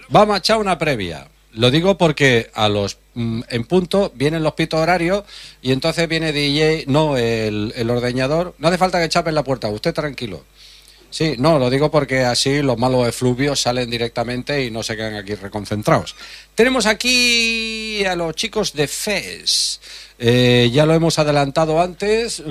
Vamos a echar una previa. Lo digo porque a los en punto vienen los pitos horarios y entonces viene DJ, no, el ordeñador. No hace falta que chapen la puerta, usted tranquilo. Sí, no, lo digo porque así los malos efluvios salen directamente y no se quedan aquí reconcentrados. Tenemos aquí a los chicos de FES. Ya lo hemos adelantado antes.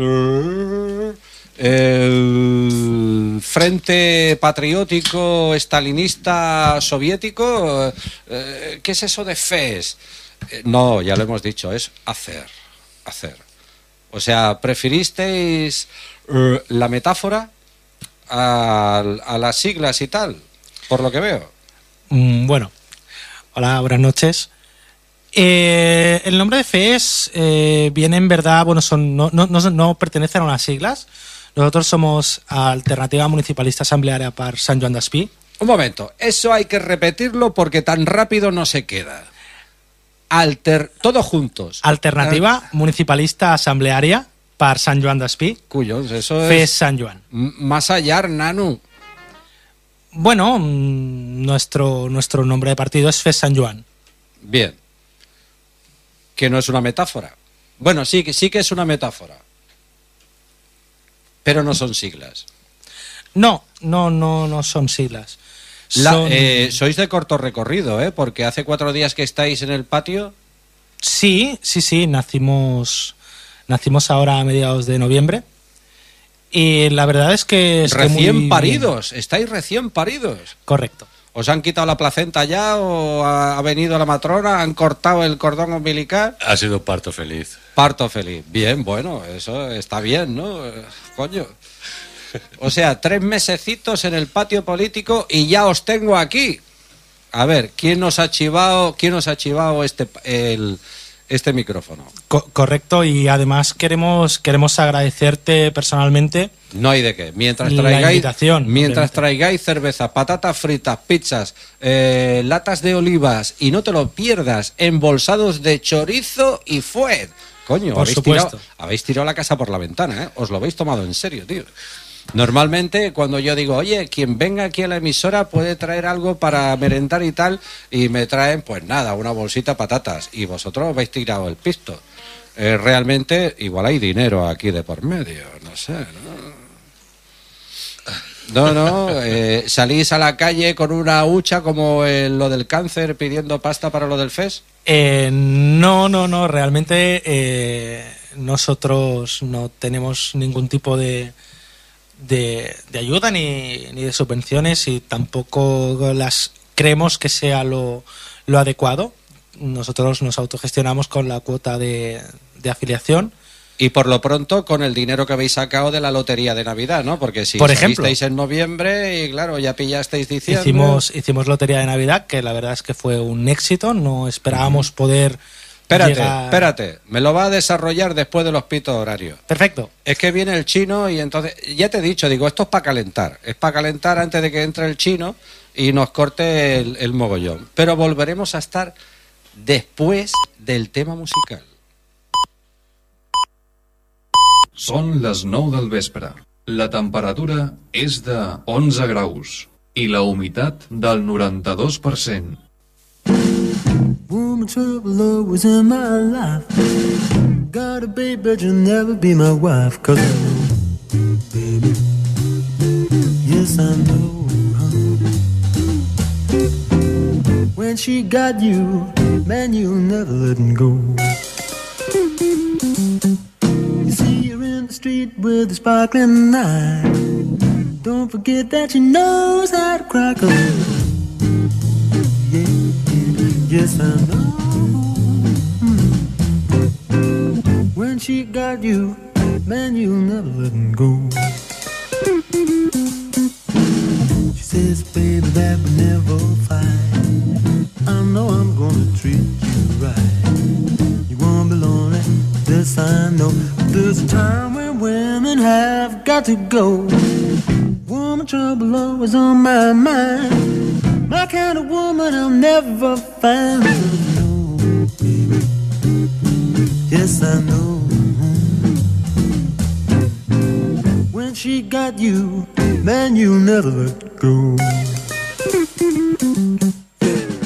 El Frente Patriótico Estalinista Soviético. ¿Qué es eso de FES? No, ya lo hemos dicho, es hacer. O sea, ¿preferisteis la metáfora a las siglas y tal, por lo que veo? Bueno, hola, buenas noches. El nombre de FES viene en verdad, bueno, no pertenecen a unas siglas. Nosotros somos Alternativa Municipalista Asamblearia per Sant Joan Despí. Un momento, eso hay que repetirlo porque tan rápido no se queda. Todos juntos. Alternativa Municipalista Asamblearia per Sant Joan Despí. Cuyos, eso FES es Sant Joan. Más allá, Nanu. Bueno, nuestro nombre de partido es FES Sant Joan. Bien. Que no es una metáfora. Bueno, sí que es una metáfora. Pero no son siglas. No son siglas. Sois de corto recorrido, ¿eh? Porque hace 4 días que estáis en el patio. Sí, nacimos ahora a mediados de noviembre. Y la verdad es que recién paridos, estáis recién paridos. Correcto. ¿Os han quitado la placenta ya o ha venido la matrona, han cortado el cordón umbilical? Ha sido parto feliz. Parto feliz. Bien, bueno, eso está bien, ¿no? Coño. O sea, 3 mesecitos en el patio político y ya os tengo aquí. A ver, ¿quién nos ha chivado este micrófono? Correcto, y además queremos agradecerte personalmente. No hay de qué. Mientras traigáis cerveza, patatas fritas, pizzas, latas de olivas y no te lo pierdas, embolsados de chorizo y fuet. Coño, habéis tirado la casa por la ventana, ¿eh? Os lo habéis tomado en serio, tío. Normalmente cuando yo digo, oye, quien venga aquí a la emisora puede traer algo para merendar y tal, y me traen, pues nada, una bolsita de patatas, y vosotros habéis tirado el pisto. Realmente, igual hay dinero aquí de por medio, no sé, ¿no? ¿Salís a la calle con una hucha como lo del cáncer pidiendo pasta para lo del FES? No, realmente nosotros no tenemos ningún tipo de ayuda ni de subvenciones y tampoco las creemos que sea lo adecuado. Nosotros nos autogestionamos con la cuota de afiliación. Y por lo pronto con el dinero que habéis sacado de la lotería de Navidad, ¿no? Porque si salisteis en noviembre y claro, ya pillasteis diciembre. Hicimos lotería de Navidad, que la verdad es que fue un éxito. No esperábamos poder... Espérate, me lo va a desarrollar después de los pitos horarios. Perfecto. Es que viene el chino y entonces, ya te he dicho, digo, esto es para calentar. Es para calentar antes de que entre el chino y nos corte el mogollón. Pero volveremos a estar después del tema musical. Són les 9 del vespre. La temperatura és de 11 graus i la humitat del 92%. Woman trouble always in my life. Got a baby, but you'll never be my wife. 'Cause I know, baby, yes I know, when she got you, man, you'll never let him go. You see her in the street with a sparkling eye. Don't forget that she knows how to cry. 'Cause yes, I know. When she got you, man, you'll never let him go. She says, baby, that we never fight. I know I'm gonna treat you right. You won't be lonely, this I know. There's a time when women have got to go. Woman trouble always on my mind. My kind of woman I'll never find. No, baby. Yes, I know. When she got you, man, you'll never let go.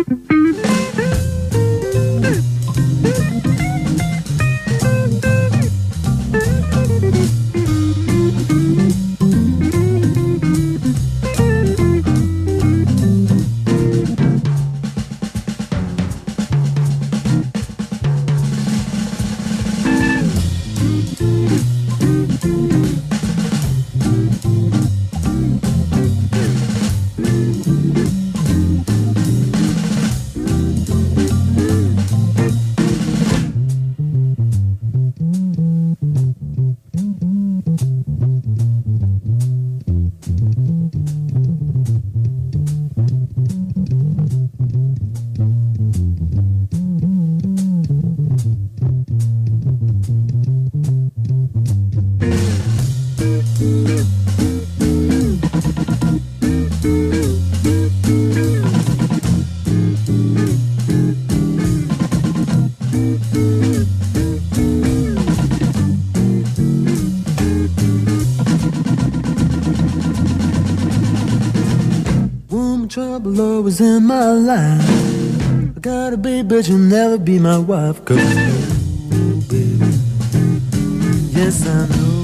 Trouble always in my life. I got a baby, but you'll never be my wife. 'Cause oh, baby, yes I know.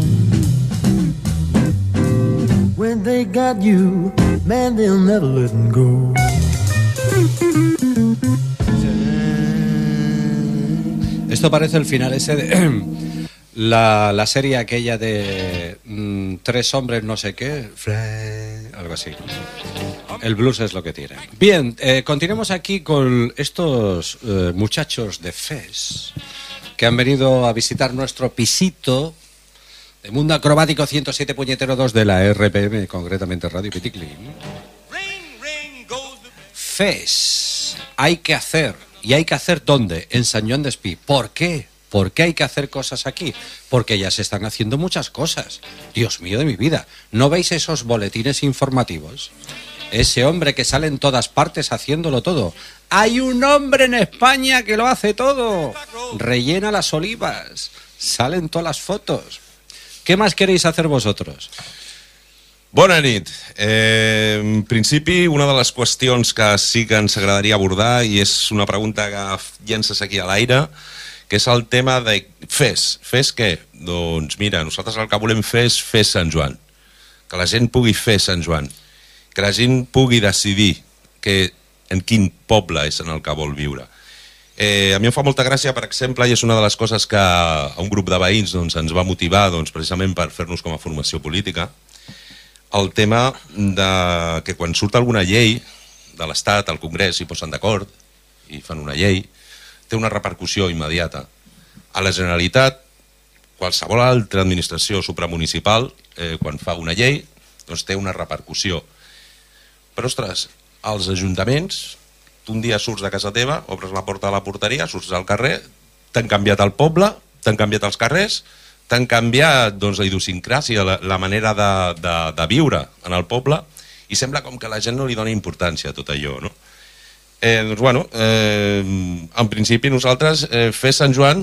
When they got you, man, they'll never let them go. Esto parece el final ese de la serie aquella de tres hombres no sé qué, algo así. El blues es lo que tiene. Bien, continuemos aquí con estos muchachos de Fes que han venido a visitar nuestro pisito de Mundo Acrobático 107.2 de la RPM, concretamente Radio Piticlin. Fes, hay que hacer. ¿Y hay que hacer dónde? En San Joan d'Espí. ¿Por qué? ¿Por qué hay que hacer cosas aquí? Porque ya se están haciendo muchas cosas. Dios mío de mi vida. ¿No veis esos boletines informativos? Ese hombre que sale en todas partes haciéndolo todo. Hay un hombre en España que lo hace todo. Rellena las olivas. Salen todas las fotos. ¿Qué más queréis hacer vosotros? Bona nit. En principi, una de les qüestions que sí que ens agradaria abordar, i és una pregunta que llences aquí a l'aire, que és el tema de Fes. Fes què? Doncs mira, nosaltres el que volem fer és Fes Sant Joan. Que la gent pugui fer Sant Joan. Que la gent pugui decidir en quin poble és en el que vol viure. A mi em fa molta gràcia, per exemple, i és una de les coses que un grup de veïns ens va motivar precisament per fer-nos com a formació política, el tema de que quan surt alguna llei de l'Estat, al Congrés, s'hi posen d'acord i fan una llei, té una repercussió immediata. A la Generalitat, qualsevol altra administració supramunicipal, quan fa una llei, doncs té una repercussió. Però, ostres, als ajuntaments, tu un dia surts de casa teva, obres la porta de la porteria, surts al carrer, t'han canviat el poble, t'han canviat els carrers, t'han canviat la idiosincràsia, la manera de viure en el poble, i sembla com que la gent no li dona importància a tot allò, no? Doncs, bueno, en principi nosaltres fer Sant Joan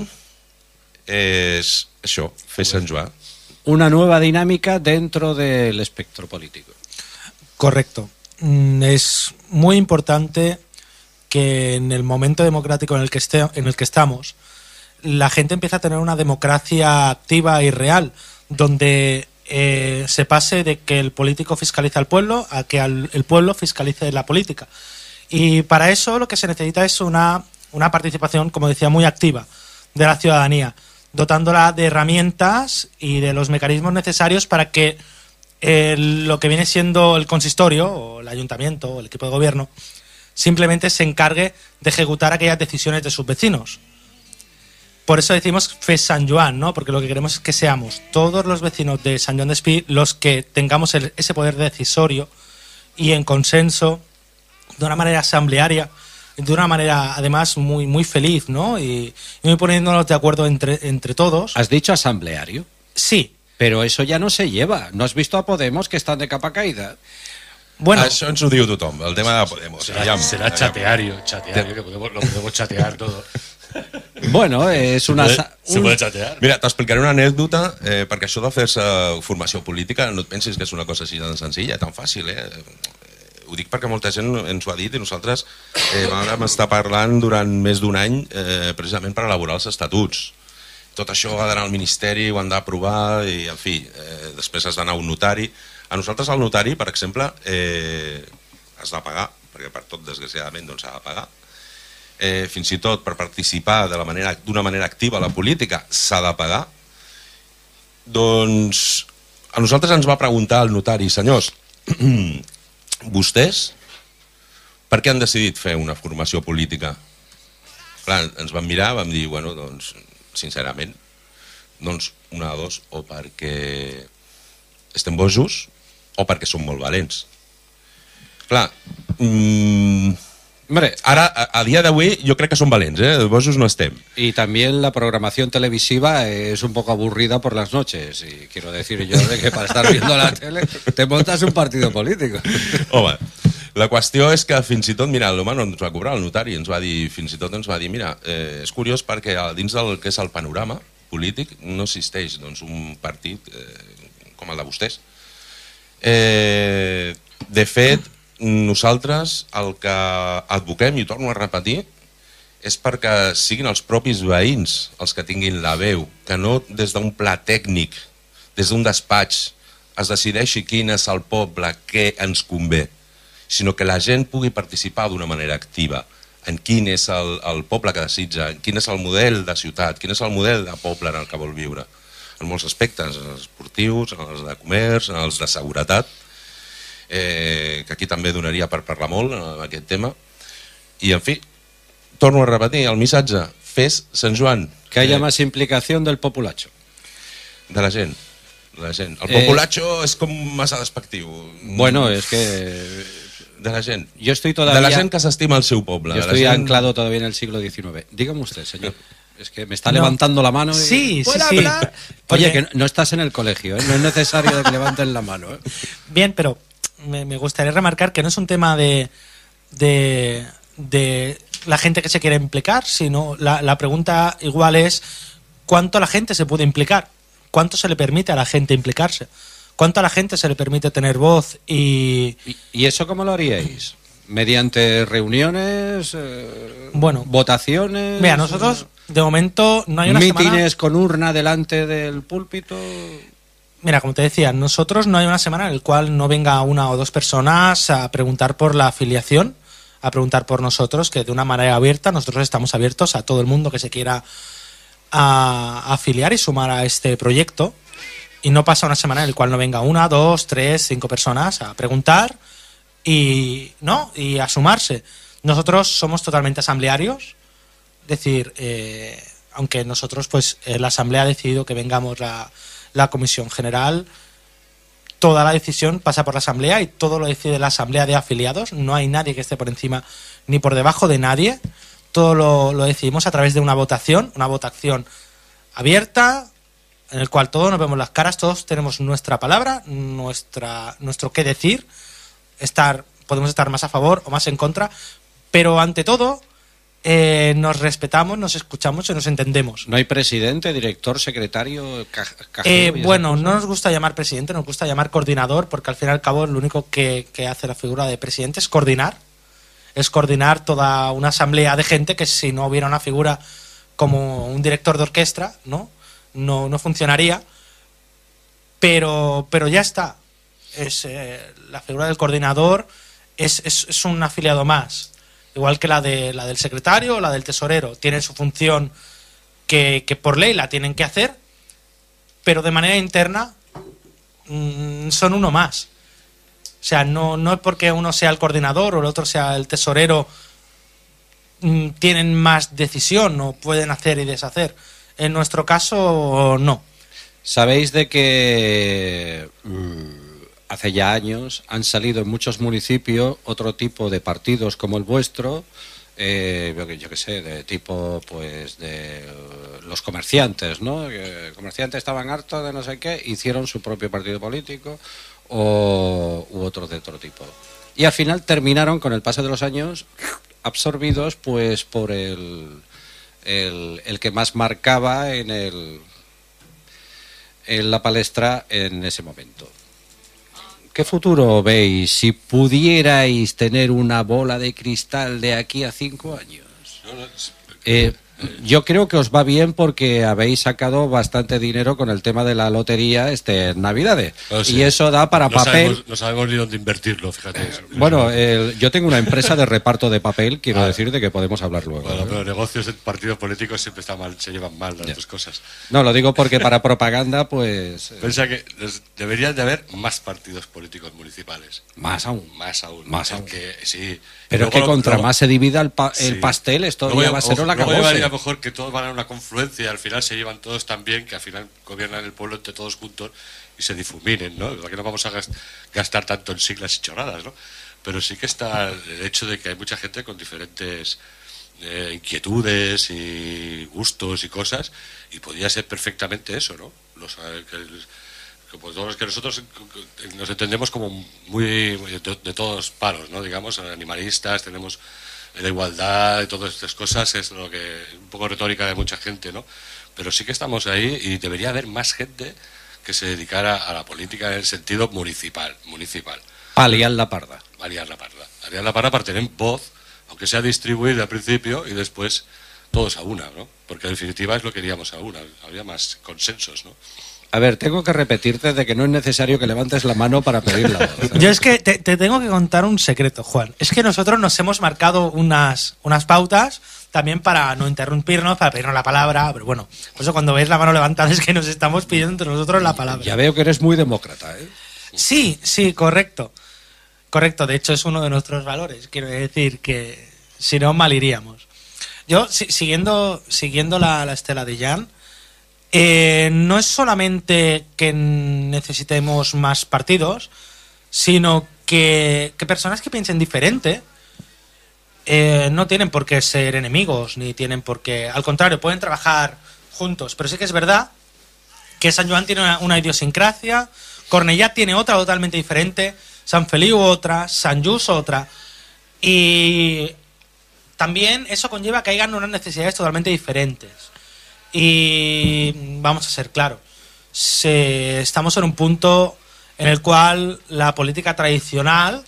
és això, fer Sant Joan. Una nueva dinámica dentro del espectro político. Correcto. Es muy importante que en el momento democrático en el que estamos, la gente empieza a tener una democracia activa y real, donde se pase de que el político fiscaliza al pueblo a que el pueblo fiscalice la política. Y para eso lo que se necesita es una participación, como decía, muy activa de la ciudadanía, dotándola de herramientas y de los mecanismos necesarios para que lo que viene siendo el consistorio, o el ayuntamiento, o el equipo de gobierno, simplemente se encargue de ejecutar aquellas decisiones de sus vecinos. Por eso decimos Fes Sant Joan, ¿no? Porque lo que queremos es que seamos todos los vecinos de Sant Joan d'Espí los que tengamos ese poder decisorio y en consenso, de una manera asamblearia, de una manera además muy, muy feliz, ¿no? Y muy poniéndonos de acuerdo entre todos. ¿Has dicho asambleario? Sí. Pero eso ya no se lleva. ¿No has visto a Podemos que están de capa caída? Bueno, això ens ho diu tothom, el tema de Podemos. Será chateario, que lo podemos chatear todo. Bueno, és una... Se puede chatear. Mira, t'explicaré una anècdota, perquè això de fer-se formació política, no et pensis que és una cosa així tan senzilla, tan fàcil, ho dic perquè molta gent ens ho ha dit i nosaltres vam estar parlant durant més d'un any precisament per elaborar els estatuts. Tot això ha d'anar al Ministeri, ho han d'aprovar i, en fi, després has d'anar a un notari. A nosaltres el notari, per exemple, has de pagar, perquè per tot, desgraciadament, doncs s'ha de pagar. Fins i tot per participar d'una manera activa a la política s'ha de pagar. Doncs a nosaltres ens va preguntar el notari: senyors, vostès per què han decidit fer una formació política? Clar, ens vam mirar, vam dir, bueno, doncs, sincerament, doncs una de dos, o perquè estem bojos o perquè som molt valents. Clar, hombre, ara, a dia d'avui, jo crec que som valents, bojos no estem. Y también la programación televisiva es un poco aburrida por las noches. Y quiero decir yo de que para estar viendo la tele te montas un partido político. Home, la qüestió és que fins i tot, mira, l'home no ens va cobrar, el notari ens va dir, fins i tot ens va dir, mira, és curiós perquè dins del que és el panorama polític no existeix doncs, un partit com el de vostès. De fet, nosaltres el que advoquem, i ho torno a repetir, és perquè siguin els propis veïns els que tinguin la veu, que no des d'un pla tècnic, des d'un despatx, es decideixi quin és el poble que ens convé, sinó que la gent pugui participar d'una manera activa en quin és el poble que desitja, en quin és el model de ciutat, quin és el model de poble en el que vol viure, en molts aspectes, en els esportius, en els de comerç, en els de seguretat, que aquí també donaria per parlar molt en aquest tema. I, en fi, torno a repetir, el missatge, fes Sant Joan. Que haya más implicación del populacho. De la gent. El populacho és com massa despectiu. Bueno, es que... De la gent. Yo estoy todavía... De la gent que s'estima el seu poble. Yo estoy anclado todavía en el siglo XIX. Dígame usted, señor. Es que me está levantando la mano. Sí, ¿puedo sí. hablar? Oye, que no estás en el colegio, no es necesario que levanten la mano. Bien, pero me gustaría remarcar que no es un tema de la gente que se quiere implicar, sino la pregunta igual es ¿cuánto la gente se puede implicar? ¿Cuánto se le permite a la gente implicarse? ¿Cuánto a la gente se le permite tener voz? ¿Y eso cómo lo haríais? ¿Mediante reuniones? Bueno, ¿votaciones? Mira, nosotros de momento no hay una ¿mítines semana... con urna delante del púlpito? Mira, como te decía, nosotros no hay una semana en la cual no venga una o dos personas a preguntar por la afiliación, a preguntar por nosotros, que de una manera abierta, nosotros estamos abiertos a todo el mundo que se quiera afiliar y sumar a este proyecto. Y no pasa una semana en la cual no venga una, dos, tres, 5 personas a preguntar y a sumarse. Nosotros somos totalmente asamblearios, es decir, aunque nosotros, pues, la asamblea ha decidido que vengamos la comisión general, toda la decisión pasa por la asamblea y todo lo decide la asamblea de afiliados. No hay nadie que esté por encima ni por debajo de nadie. Todo lo decidimos a través de una votación abierta, en el cual todos nos vemos las caras, todos tenemos nuestra palabra, nuestro qué decir, podemos estar más a favor o más en contra, pero ante todo nos respetamos, nos escuchamos y nos entendemos. ¿No hay presidente, director, secretario, cajero? Bueno, no nos gusta llamar presidente, nos gusta llamar coordinador, porque al fin y al cabo lo único que hace la figura de presidente es coordinar toda una asamblea de gente, que si no hubiera una figura como un director de orquesta, no funcionaría, pero ya está. La figura del coordinador es un afiliado más, igual que la del secretario o la del tesorero. Tienen su función que por ley la tienen que hacer, pero de manera interna son uno más. O sea, no es porque uno sea el coordinador o el otro sea el tesorero tienen más decisión o pueden hacer y deshacer. En nuestro caso, no. Sabéis de que hace ya años han salido en muchos municipios otro tipo de partidos como el vuestro, yo qué sé, de tipo, pues, de los comerciantes, ¿no? Comerciantes estaban hartos de no sé qué, hicieron su propio partido político u otro de otro tipo. Y al final terminaron, con el paso de los años, absorbidos, pues, por el que más marcaba en la palestra en ese momento. ¿Qué futuro veis si pudierais tener una bola de cristal de aquí a 5 años? Yo creo que os va bien porque habéis sacado bastante dinero con el tema de la lotería en Navidades. Sí. Y eso da para papel. No sabemos ni dónde invertirlo, fíjate. Bueno, yo tengo una empresa de reparto de papel, quiero decir de que podemos hablar luego. Bueno, pero negocios en partidos políticos siempre se llevan mal las dos cosas. No, lo digo porque para propaganda, pues... Piensa que deberían de haber más partidos políticos municipales. Más aún. Más aún. Sí. Pero es que contra más se divida el pastel, esto ya va a ser una cabosa. A lo mejor que todos van a una confluencia y al final se llevan todos tan bien que al final gobiernan el pueblo entre todos juntos y se difuminen, ¿no? Aquí no vamos a gastar tanto en siglas y chorradas, ¿no? Pero sí que está el hecho de que hay mucha gente con diferentes inquietudes y gustos y cosas, y podría ser perfectamente eso, ¿no? Todos que nosotros nos entendemos como muy de todos palos, ¿no? Digamos, animalistas, tenemos la igualdad y todas estas cosas, es lo que un poco retórica de mucha gente, ¿no? Pero sí que estamos ahí y debería haber más gente que se dedicara a la política en el sentido municipal. Aliar la parda. Aliar la parda para tener voz, aunque sea distribuir al principio y después todos a una, ¿no? Porque en definitiva es lo que queríamos a una, habría más consensos, ¿no? A ver, tengo que repetirte de que no es necesario que levantes la mano para pedir la voz. Yo es que te tengo que contar un secreto, Juan. Es que nosotros nos hemos marcado unas pautas también para no interrumpirnos, para pedirnos la palabra. Pero bueno, por eso cuando ves la mano levantada es que nos estamos pidiendo entre nosotros la palabra. Ya veo que eres muy demócrata, ¿eh? Sí, correcto. Correcto, de hecho es uno de nuestros valores. Quiero decir que si no, mal iríamos. Yo, siguiendo la estela de Jan... no es solamente que necesitemos más partidos, sino que personas que piensen diferente no tienen por qué ser enemigos, ni tienen por qué... Al contrario, pueden trabajar juntos. Pero sí que es verdad que Sant Joan tiene una idiosincrasia, Cornellà tiene otra totalmente diferente, Sant Feliu otra, Sant Just otra. Y también eso conlleva que hayan unas necesidades totalmente diferentes. Y vamos a ser claros, estamos en un punto en el cual la política tradicional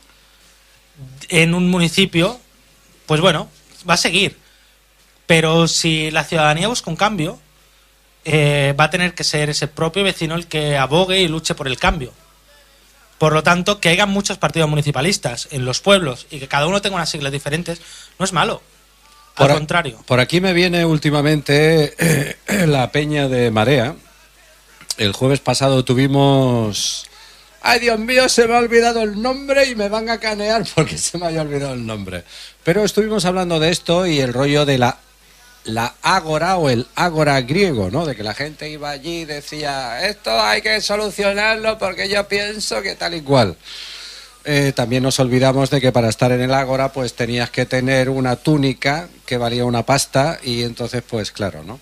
en un municipio, pues bueno, va a seguir. Pero si la ciudadanía busca un cambio, va a tener que ser ese propio vecino el que abogue y luche por el cambio. Por lo tanto, que haya muchos partidos municipalistas en los pueblos y que cada uno tenga unas siglas diferentes, no es malo. Al contrario. Por aquí me viene últimamente la peña de Marea. El jueves pasado tuvimos... ¡Ay, Dios mío, se me ha olvidado el nombre y me van a canear porque se me haya olvidado el nombre! Pero estuvimos hablando de esto y el rollo de la ágora o el ágora griego, ¿no? De que la gente iba allí y decía, esto hay que solucionarlo porque yo pienso que tal y cual. También nos olvidamos de que para estar en el ágora pues tenías que tener una túnica que valía una pasta y entonces pues claro, ¿no?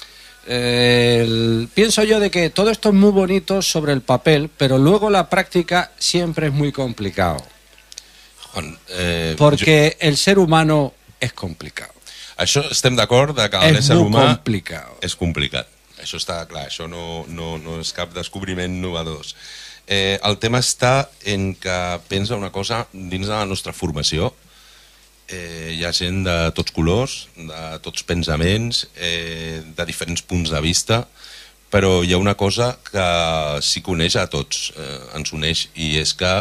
Pienso yo de que todo esto es muy bonito sobre el papel, pero luego la práctica siempre es muy complicado. Juan, porque el ser humano es complicado. Això estem d'acord que l'ésser humà complicado. És complicat. Això està clar, això no és cap descobriment novedós. El tema està en que pensa una cosa dins de la nostra formació. Hi ha gent de tots colors, de tots pensaments, de diferents punts de vista, però hi ha una cosa que sí que uneix a tots, ens uneix, i és que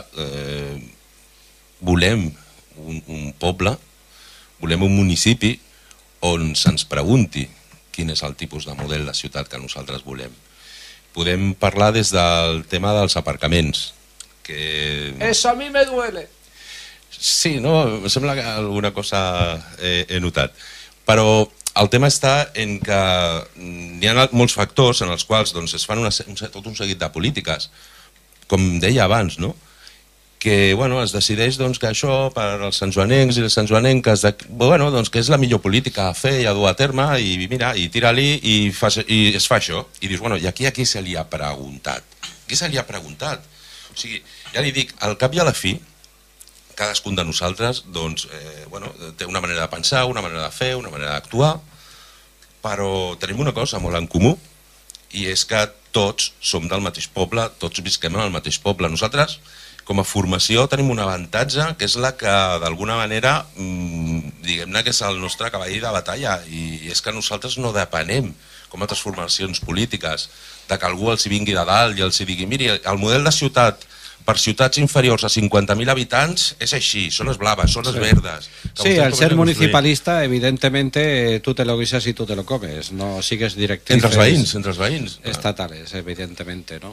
volem un poble, volem un municipi on se'ns pregunti quin és el tipus de model de ciutat que nosaltres volem. Podem parlar des del tema dels aparcaments. Eso a mi me duele. Sí, no? Em sembla que alguna cosa he notat. Però el tema està en que hi ha molts factors en els quals doncs, es fan tot un seguit de polítiques, com deia abans, no? Que bueno, es decideix doncs, que això per als santjoanencs i les santjoanenques bueno, doncs, que és la millor política a fer i a dur a terme i mira, i tira-li i es fa això i dius, bueno, i aquí a qui se li ha preguntat? Qui se li ha preguntat? O sigui, ja li dic, al cap i a la fi cadascun de nosaltres doncs, bueno, té una manera de pensar, una manera de fer, una manera d'actuar, però tenim una cosa molt en comú i és que tots som del mateix poble, tots visquem en el mateix poble. Nosaltres, com a formació tenim un avantatge, que és la que d'alguna manera, diguem-ne que és el nostre cavall de batalla, i és que nosaltres no depenem, com altres formacions polítiques, de que algú els hi vingui de dalt i els hi digui, miri, el model de ciutat per ciutats inferiors a 50.000 habitants es així, son las blaves, son las verdes. Sí, al ser municipalista, evidentemente, tú te lo guisas y tú te lo comes, no sigues directrices entre els veïns. Estatales, evidentemente, ¿no?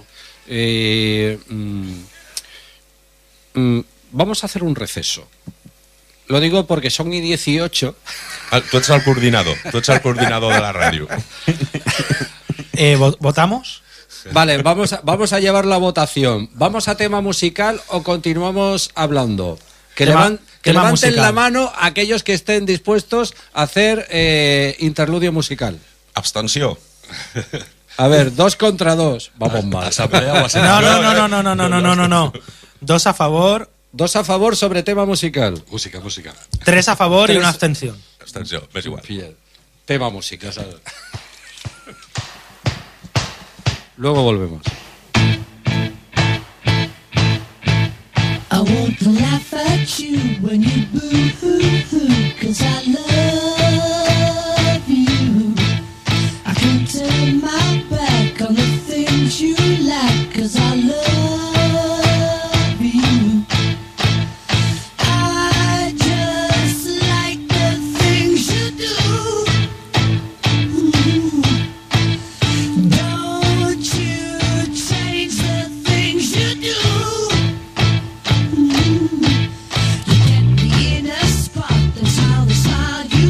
Vamos a hacer un receso. Lo digo porque son y 18. Tú ets el coordinador de la ràdio. ¿Votamos? Vale, vamos a llevar la votación. ¿Vamos a tema musical o continuamos hablando? Que levanten musical. La mano aquellos que estén dispuestos a hacer interludio musical. Abstenció. A ver, 2 contra 2. Vamos mal. No. 2 a favor. 2 a favor sobre tema musical. Música. 3 a favor y una abstención. Abstenció, m'és igual. Tema música, ¿sabes? Luego volvemos. I want to laugh at you when you boo-hoo-hoo, 'cause I love you. I can turn my back on the things you like, 'cause I love you. I just like the things you do. Don't you change the things you do. You get me in a spot, that's how the smile you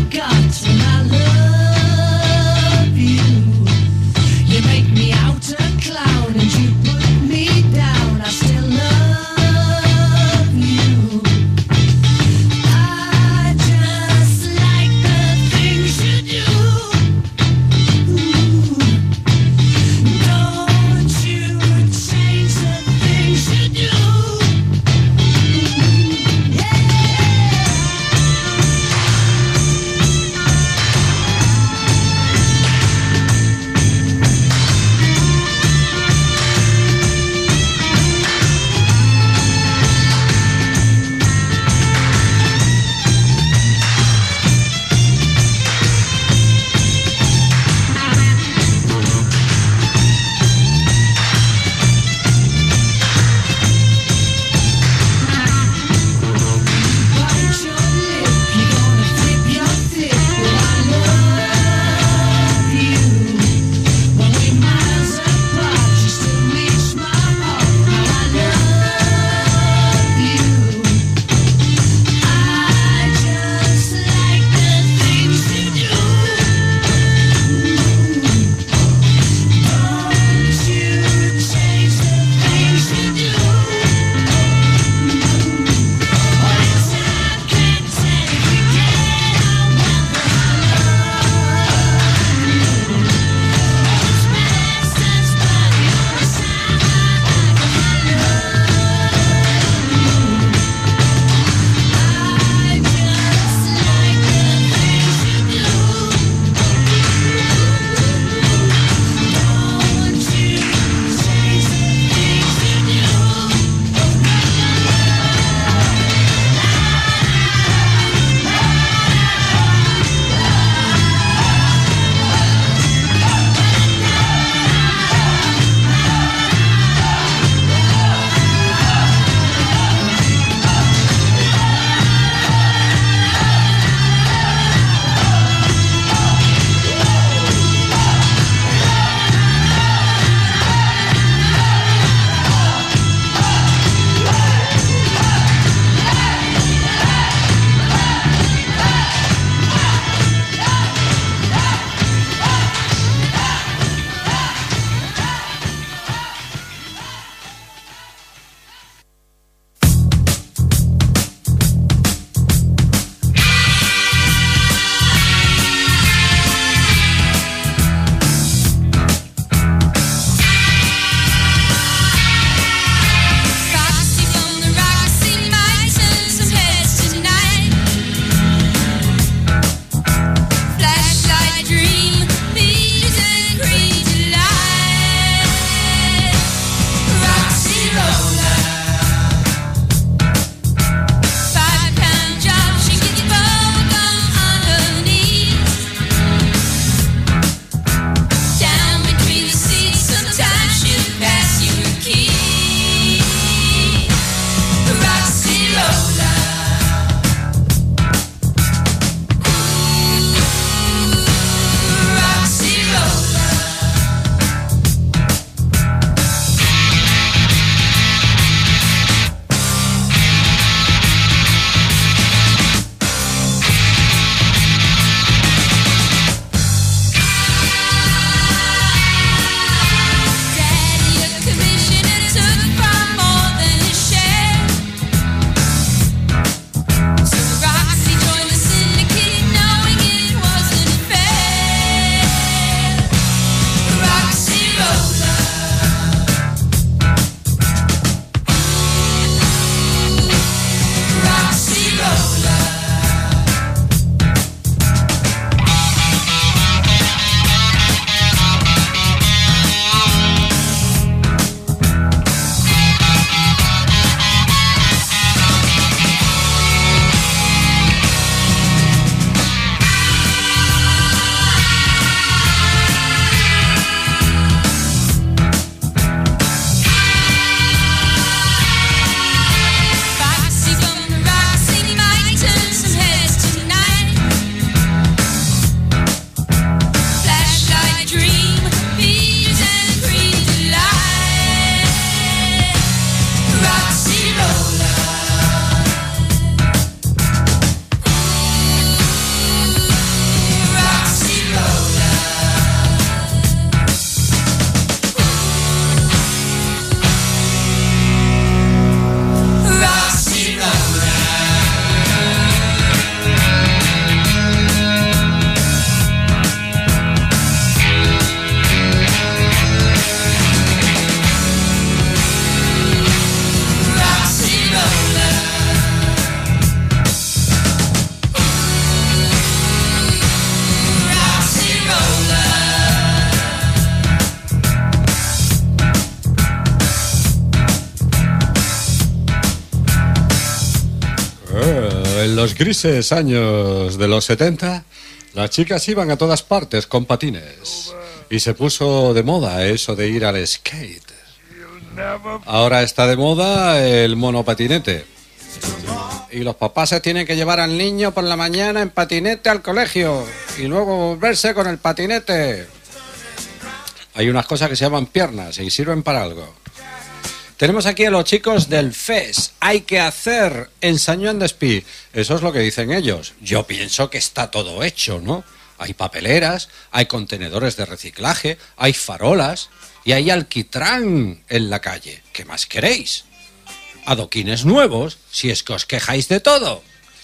en los grises años de los 70, las chicas iban a todas partes con patines. Y se puso de moda eso de ir al skate. Ahora está de moda el monopatinete. Y los papás se tienen que llevar al niño por la mañana en patinete al colegio. Y luego volverse con el patinete. Hay unas cosas que se llaman piernas y sirven para algo. Tenemos aquí a los chicos del FES. Hay que hacer en Sant Joan Despí. Eso es lo que dicen ellos. Yo pienso que está todo hecho, ¿no? Hay papeleras, hay contenedores de reciclaje, hay farolas y hay alquitrán en la calle. ¿Qué más queréis? Adoquines nuevos, si es que os quejáis de todo.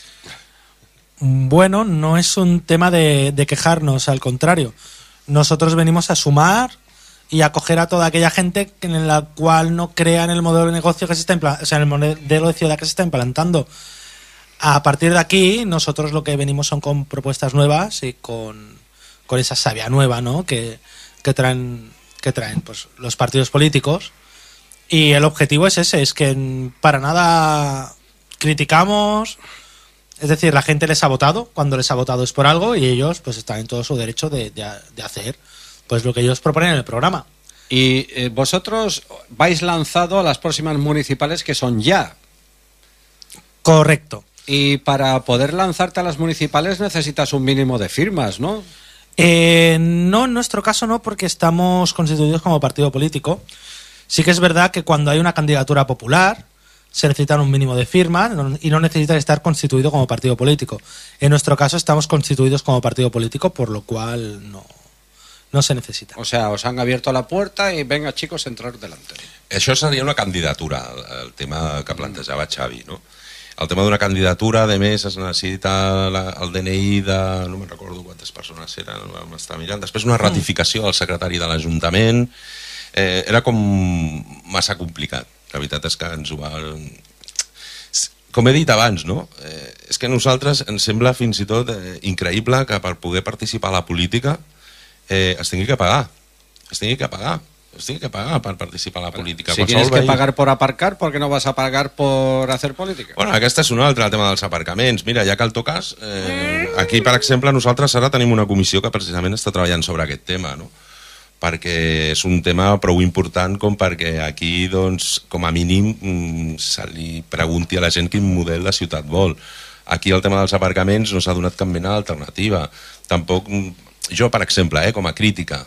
Bueno, no es un tema de quejarnos, al contrario. Nosotros venimos a sumar y a acoger a toda aquella gente en la cual no crea en el modelo de negocio que se está implantando, o sea, en el modelo de ciudad que se está implantando. A partir de aquí, nosotros lo que venimos son con propuestas nuevas y con esa savia nueva, ¿no? que traen pues, los partidos políticos. Y el objetivo es ese, es que para nada criticamos. Es decir, la gente les ha votado, cuando les ha votado es por algo y ellos pues están en todo su derecho de hacer pues lo que ellos proponen en el programa. Y vosotros vais lanzado a las próximas municipales que son ya. Correcto. Y para poder lanzarte a las municipales necesitas un mínimo de firmas, ¿no? No, en nuestro caso no, porque estamos constituidos como partido político. Sí que es verdad que cuando hay una candidatura popular se necesitan un mínimo de firmas y no necesitas estar constituido como partido político. En nuestro caso estamos constituidos como partido político, por lo cual no se necesita. O sea, os han abierto la puerta y venga, chicos, entrar delante. Això seria una candidatura, el tema que plantejava Xavi, no? El tema d'una candidatura, a més, es necessita el DNI de... no me'n recordo quantes persones eren, vam estar mirant. Després una ratificació del secretari de l'Ajuntament. Era com massa complicat. La veritat és que ens ho va... Com he dit abans, no? És que a nosaltres ens sembla fins i tot increïble que per poder participar a la política es tingui que pagar. Es tingui que pagar per participar a la política. Si tienes que pagar por aparcar, ¿por qué no vas a pagar por hacer política? Bueno, aquesta és una altra, el tema dels aparcaments. Mira, ja que el toques, aquí, per exemple, nosaltres ara tenim una comissió que precisament està treballant sobre aquest tema, no? Perquè és un tema prou important com perquè aquí, doncs, com a mínim, se li pregunti a la gent quin model de ciutat vol. Aquí el tema dels aparcaments no s'ha donat cap mena d'alternativa. Tampoc, jo, per exemple, com a crítica,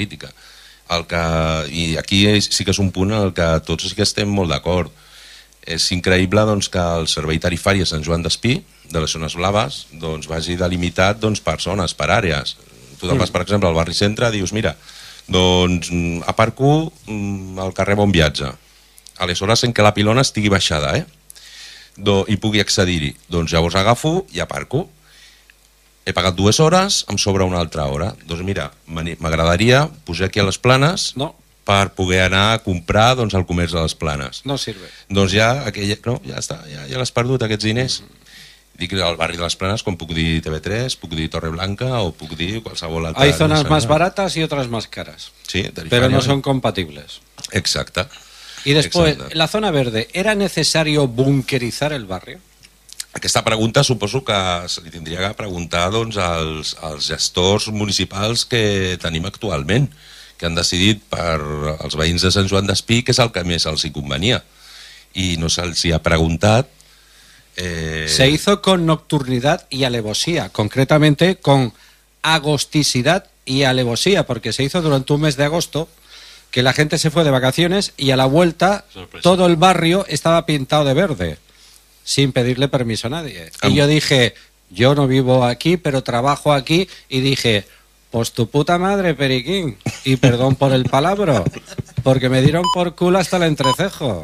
i aquí sí que és un punt en el que tots sí que estem molt d'acord. És increïble doncs, que el servei tarifari a Sant Joan Despí, de les zones blaves, doncs, vagi delimitat per zones, per àrees. Tu te'n vas, per exemple, al barri centre, dius, mira, doncs aparco al carrer Bon Viatge. Aleshores, en què la pilona estigui baixada, i pugui accedir-hi. Doncs llavors agafo i aparco. He pagat 2 hores, em sobra una altra hora. Doncs mira, m'agradaria pujar aquí a les Planes per poder anar a comprar doncs, al comerç de les Planes. No sirve. Doncs ja està, ja l'has perdut, aquests diners. Dic al barri de les Planes, com puc dir TV3, puc dir Torreblanca o puc dir qualsevol altra... Hay zonas más baratas y otras más caras. Sí, pero no son compatibles. Exacte. Y después, la zona verde, ¿era necesario bunkerizar el barrio? Aquesta pregunta suposo que se li tindria que preguntar doncs, als gestors municipals que tenim actualment, que han decidit per als veïns de Sant Joan Despí què és el que més els hi convenia. I no se'ls hi ha preguntat... Se hizo con nocturnidad y alevosía, concretamente con agosticidad y alevosía, porque se hizo durante un mes de agosto, que la gente se fue de vacaciones y a la vuelta todo el barrio estaba pintado de verde, sin pedirle permiso a nadie. Y yo dije, yo no vivo aquí, pero trabajo aquí, y dije, pues tu puta madre, Periquín, y perdón por el palabra, porque me dieron por culo hasta el entrecejo.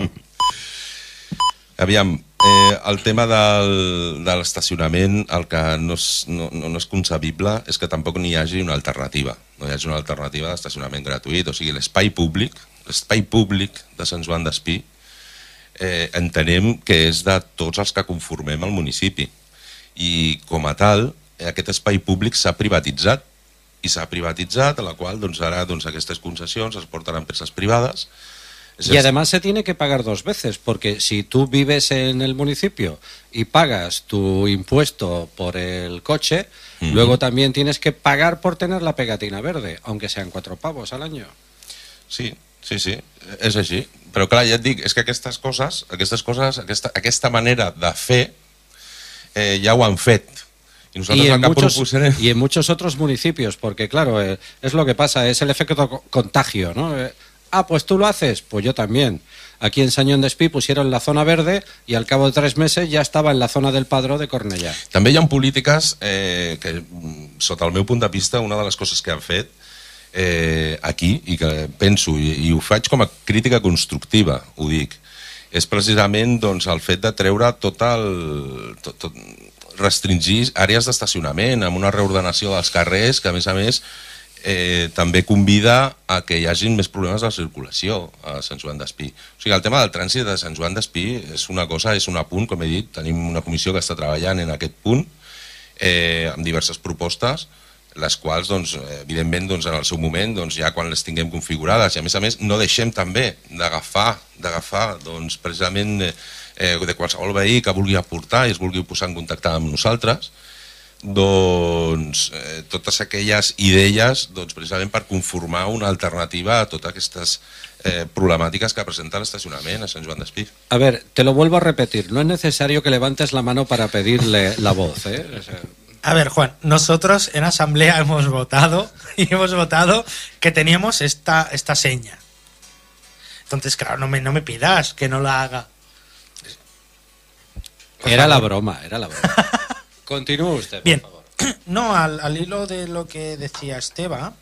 Aviam, el tema de l'estacionament, el que no és concebible és que tampoc n'hi hagi una alternativa. No hi hagi una alternativa d'estacionament gratuït. O sigui, l'espai públic de Sant Joan Despí, entenem que és de tots els que conformem el municipi. I com a tal, aquest espai públic s'ha privatitzat. I s'ha privatitzat, a la qual ara aquestes concessions es porten a empreses privades Y además se tiene que pagar 2 veces, porque si tú vives en el municipio y pagas tu impuesto por el coche, luego también tienes que pagar por tener la pegatina verde, aunque sean 4 pavos al año. Sí, és així. Però clar, ja et dic, és que aquestes coses, aquesta manera de fer, ja ho han fet. Y en muchos otros municipios, porque claro, es lo que pasa, es el efecto contagio, ¿no? Pues tú lo haces, pues yo también. Aquí en Sañón d'Espí pusieron la zona verde y al cabo de 3 meses ya estaba en la zona del Padró de Cornellà. També hi ha polítiques que, sota el meu punt de vista, una de les coses que han fet aquí, i que penso, i ho faig com a crítica constructiva, ho dic, és precisament doncs, el fet de treure restringir àrees d'estacionament amb una reordenació dels carrers que a més també convida a que hi hagin més problemes de circulació a Sant Joan d'Espí. O sigui, el tema del trànsit de Sant Joan d'Espí és una cosa, és un apunt, com he dit, tenim una comissió que està treballant en aquest punt amb diverses propostes, les quals, doncs, evidentment, doncs, en el seu moment, doncs, ja quan les tinguem configurades, i a més no deixem també d'agafar doncs, precisament de qualsevol veí que vulgui aportar i es vulgui posar en contacte amb nosaltres, doncs totes aquelles idees doncs, precisament per conformar una alternativa a totes aquestes problemáticas que presenta el estacionamiento a Sant Joan d'Espí. A ver, te lo vuelvo a repetir, no es necesario que levantes la mano para pedirle la voz, ¿eh? O sea... A ver, Juan, nosotros en asamblea hemos votado que teníamos esta seña. Entonces, claro, no me pidas que no la haga. Era la broma. Continúe usted, bien, por favor. No, al hilo de lo que decía Esteba,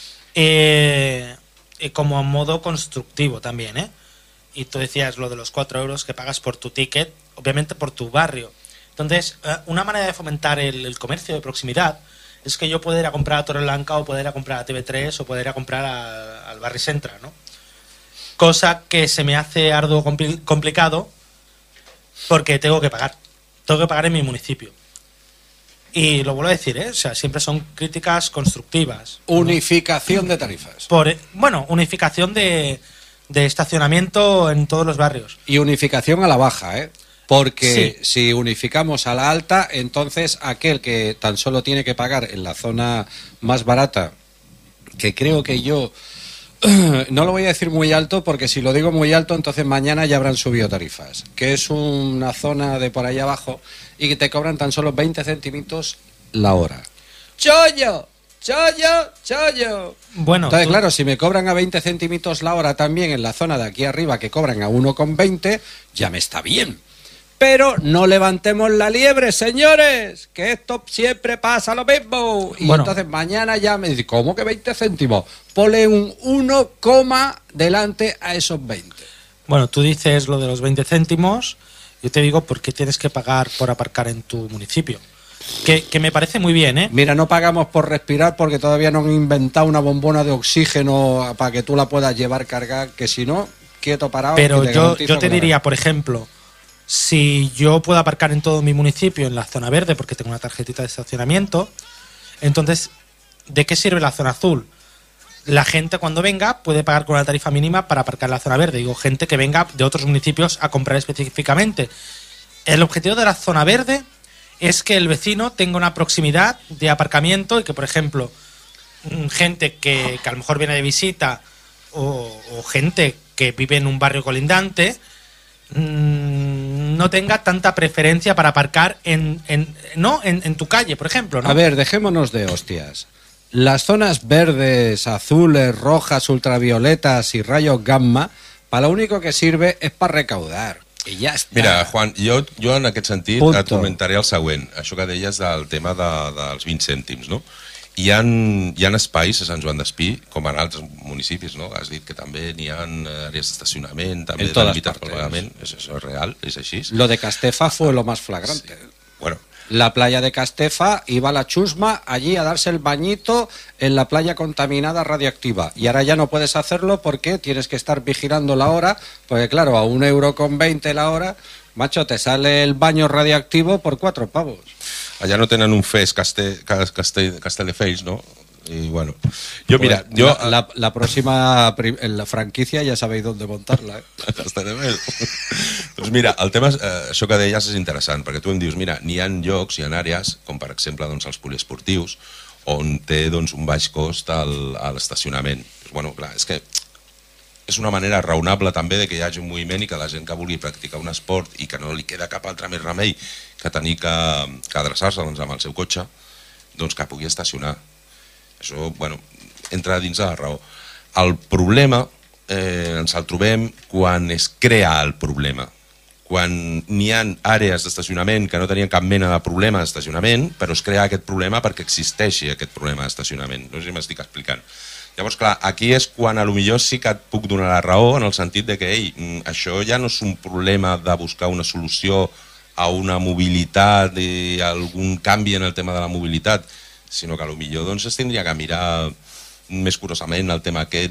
como a modo constructivo también, ¿eh? Y tú decías lo de los 4 euros que pagas por tu ticket, obviamente por tu barrio. Entonces, una manera de fomentar el comercio de proximidad es que yo pueda ir a comprar a Torreblanca o pueda ir a comprar a TV3 o pueda ir a comprar al Barri Centre, ¿no? Cosa que se me hace arduo complicado porque tengo que pagar en mi municipio. Y lo vuelvo a decir, o sea, siempre son críticas constructivas. Unificación de tarifas. Unificación de estacionamiento en todos los barrios. Y unificación a la baja, ¿eh? Porque si unificamos a la alta, entonces aquel que tan solo tiene que pagar en la zona más barata, que creo que yo no lo voy a decir muy alto, porque si lo digo muy alto, entonces mañana ya habrán subido tarifas, que es una zona de por ahí abajo y que te cobran tan solo 20 céntimos la hora. ¡Chollo! Bueno, entonces, claro, si me cobran a 20 céntimos la hora también en la zona de aquí arriba, que cobran a 1,20, ya me está bien. Pero no levantemos la liebre, señores, que esto siempre pasa lo mismo. Y entonces mañana ya me dice, ¿cómo que 20 céntimos? Ponle un 1, delante a esos 20. Bueno, tú dices lo de los 20 céntimos, yo te digo por qué tienes que pagar por aparcar en tu municipio. Que me parece muy bien, ¿eh? Mira, no pagamos por respirar porque todavía no han inventado una bombona de oxígeno para que tú la puedas llevar cargar, que si no, quieto parado. Pero yo te diría, por ejemplo, si yo puedo aparcar en todo mi municipio en la zona verde porque tengo una tarjetita de estacionamiento, entonces, ¿de qué sirve la zona azul? La gente cuando venga puede pagar con una tarifa mínima para aparcar en la zona verde. Digo, gente que venga de otros municipios a comprar específicamente. El objetivo de la zona verde es que el vecino tenga una proximidad de aparcamiento y que, por ejemplo, gente que a lo mejor viene de visita o gente que vive en un barrio colindante no tenga tanta preferencia para aparcar en tu calle, por ejemplo, ¿no? A ver, dejémonos de hostias. Las zonas verdes, azules, rojas, ultravioletas y rayos gamma, para lo único que sirve es para recaudar. I ja està. Mira, Juan, jo en aquest sentit et comentaré el següent. Això que deies del tema dels 20 cèntims, no? Hi ha espais a Sant Joan d'Espí, com en altres municipis, no? Has dit que també n'hi ha àrees d'estacionament, també delimitats pel pagament. Això és real, és així. Lo de Castefa fue lo más flagrante. Sí. Bueno. La playa de Castefa iba la chusma allí a darse el bañito en la playa contaminada radiactiva. Y ahora ya no puedes hacerlo porque tienes que estar vigilando la hora, porque claro, a 1,20 € la hora, macho, te sale el baño radiactivo por 4 pavos. Allà no tenen un FES Castelldefels, no? Y bueno, yo mira, la próxima la franquicia ja sabeu dónde montar-la. Doncs mira, el tema, això que deies és interessant, perquè tu em dius, mira, n'hi ha llocs, hi ha àrees, com per exemple doncs, els poliesportius, on té doncs, un baix cost a l'estacionament. Bueno, clar, és que és una manera raonable també de que hi hagi un moviment i que la gent que vulgui practicar un esport i que no li queda cap altre més remei que tenir que adreçar-se doncs, amb el seu cotxe, doncs que pugui estacionar. Això, bueno, entra dins de la raó. El problema ens el trobem quan es crea el problema. Quan n'hi ha àrees d'estacionament que no tenien cap mena de problema d'estacionament, però es crea aquest problema perquè existeixi aquest problema d'estacionament. No sé si m'estic explicant. Llavors, clar, aquí és quan a lo millor sí que et puc donar la raó en el sentit de que això ja no és un problema de buscar una solució a una mobilitat i algun canvi en el tema de la mobilitat, sinó que a lo millor doncs, es tindria que mirar més curosament el tema aquest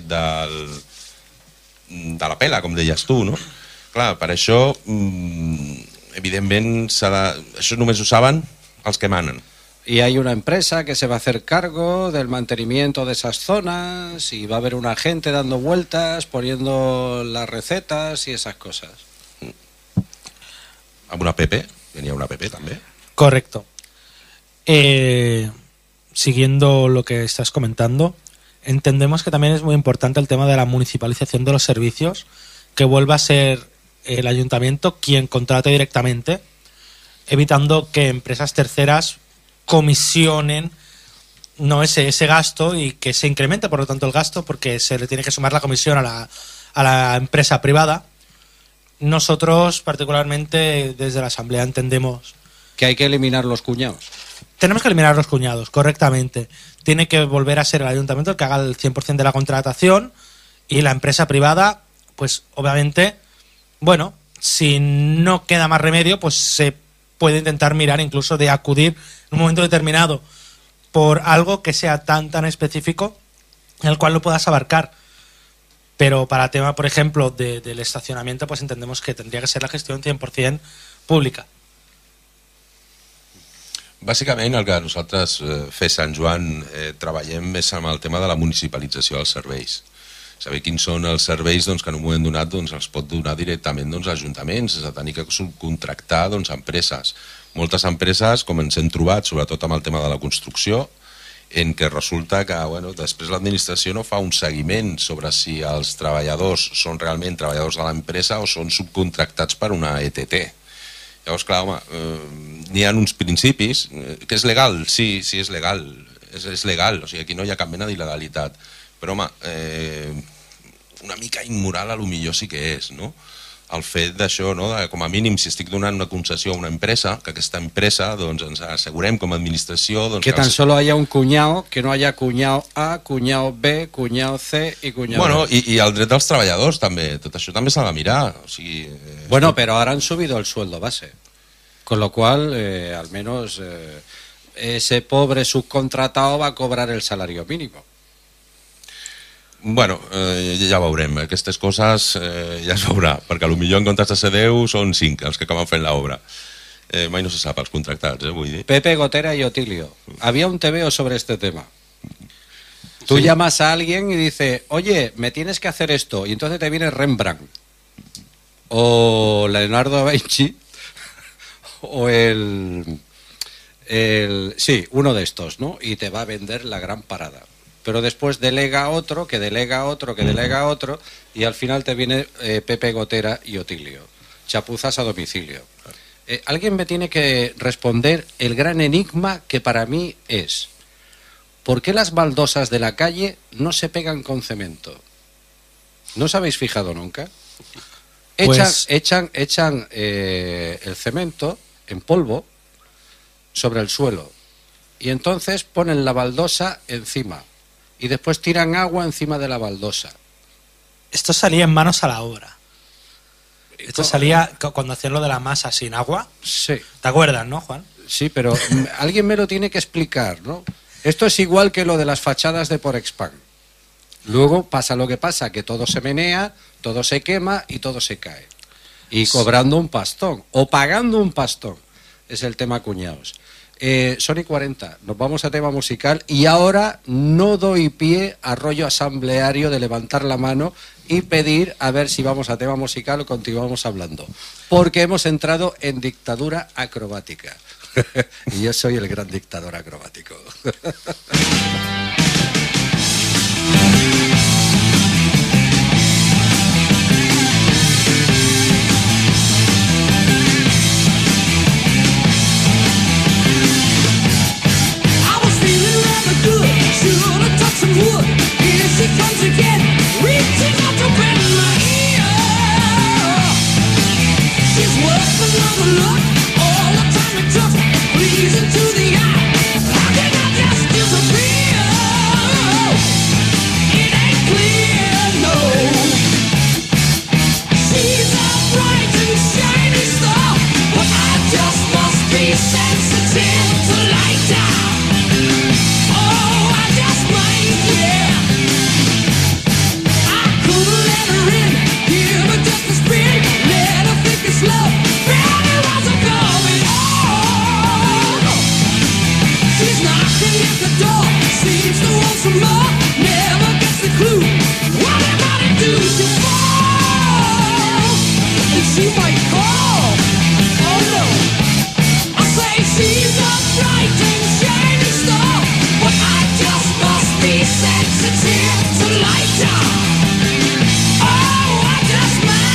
de la pela, com deies tu, no? Clar, per això, evidentment, això només ho saben els que manen. Y hay una empresa que se va a hacer cargo del mantenimiento de esas zonas y va a haber una gente dando vueltas, poniendo las recetas y esas cosas. Amb una app, venia una app també. Correcto. Siguiendo lo que estás comentando, entendemos que también es muy importante el tema de la municipalización de los servicios, que vuelva a ser el ayuntamiento quien contrate directamente, evitando que empresas terceras comisionen ese gasto y que se incremente por lo tanto el gasto, porque se le tiene que sumar la comisión a la empresa privada. Nosotros particularmente desde la Asamblea entendemos que hay que eliminar los cuñados. Tenemos que eliminar los cuñados, correctamente. Tiene que volver a ser el ayuntamiento el que haga el 100% de la contratación y la empresa privada, pues obviamente, bueno, si no queda más remedio, pues se puede intentar mirar incluso de acudir en un momento determinado por algo que sea tan específico en el cual lo puedas abarcar. Pero para tema, por ejemplo, del estacionamiento, pues entendemos que tendría que ser la gestión 100% pública. Bàsicament el que nosaltres fer Sant Joan treballem és amb el tema de la municipalització dels serveis. Saber quins són els serveis doncs, que en un moment donat doncs, els pot donar directament doncs, als ajuntaments, sense tenir que subcontractar doncs, empreses. Moltes empreses, com ens hem trobat, sobretot amb el tema de la construcció, en què resulta que bueno, després l'administració no fa un seguiment sobre si els treballadors són realment treballadors de l'empresa o són subcontractats per una ETT. Llavors, clar, home, n'hi ha uns principis, que és legal, sí, és legal, és legal, o sigui, aquí no hi ha cap mena d'il·legalitat, però, home, una mica immoral a lo millor sí que és, no? El fet d'això, no? Com a mínim, si estic donant una concessió a una empresa, que aquesta empresa, doncs, ens assegurem com a administració... Doncs, que tan solo haya un cuñado, que no haya cuñado A, cuñado B, cuñado C y cuñado bueno, D. I el dret dels treballadors, també. Tot això també s'ha de mirar. O sigui, bueno, pero ahora han subido el sueldo base. Con lo cual, al menos, ese pobre subcontratado va a cobrar el salario mínimo. Bueno, ja veurem. Aquestes coses ja es veurà, perquè potser en comptes de ser 10 són 5 els que acaben fent l'obra. Mai no se sap els contractats, vull dir. Pepe, Gotera y Otilio. Había un TVO sobre este tema. Tú llamas a alguien y dices, oye, me tienes que hacer esto, y entonces te viene Rembrandt o Leonardo da Vinci o sí, uno de estos, ¿no? Y te va a vender la gran parada. Pero después delega a otro, que delega a otro, que delega a otro, y al final te viene Pepe, Gotera y Otilio. Chapuzas a domicilio. Alguien me tiene que responder el gran enigma que para mí es: ¿por qué las baldosas de la calle no se pegan con cemento? ¿No os habéis fijado nunca? Echan el cemento en polvo sobre el suelo y entonces ponen la baldosa encima y después tiran agua encima de la baldosa. Esto salía en Manos a la Obra. Esto salía cuando hacían lo de la masa sin agua. Sí. ¿Te acuerdas, no, Juan? Sí, pero alguien me lo tiene que explicar, ¿no? Esto es igual que lo de las fachadas de Porexpan. Luego pasa lo que pasa, que todo se menea, todo se quema y todo se cae. Y cobrando un pastón, o pagando un pastón. Es el tema cuñados. Son y 40, nos vamos a tema musical y ahora no doy pie a rollo asambleario de levantar la mano y pedir a ver si vamos a tema musical o continuamos hablando, porque hemos entrado en dictadura acrobática y yo soy el gran dictador acrobático. Should've touched some wood. Here she comes again, reaching out to bend my ear. She's worth another look. All the time it took, pleasing to the eye. How can I just disappear? It ain't clear, no. She's a bright and shiny star, but I just must be sensitive to light out. Seems to want some more, never gets the clue. What am I to do to fall? And she might call. Oh no, I say she's a bright and shiny star, but I just must be sensitive to light up. Oh, I just might.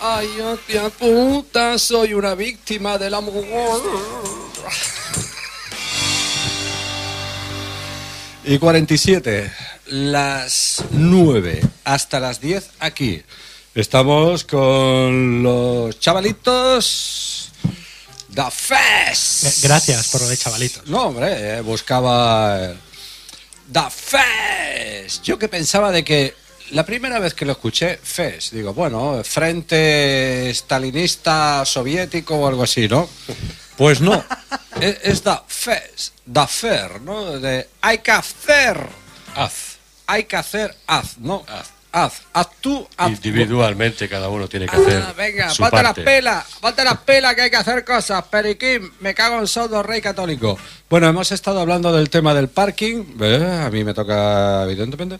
Ay, hostia puta, soy una víctima del amor. Y 47, las 9 hasta las 10 aquí. Estamos con los chavalitos The Fest. Gracias por lo de chavalitos. No, hombre, buscaba The Fest. Yo que pensaba de que la primera vez que lo escuché, Fest, digo, bueno, frente stalinista soviético o algo así, ¿no? Pues no, es The Fest, The Fair, ¿no? De hay que hacer, haz, hay que hacer, haz, ¿no? Haz tú, haz. Individualmente cada uno tiene que hacer venga, su ponte parte. las pelas que hay que hacer cosas, periquín, me cago en sodo, rey católico. Bueno, hemos estado hablando del tema del parking, a mí me toca evidentemente,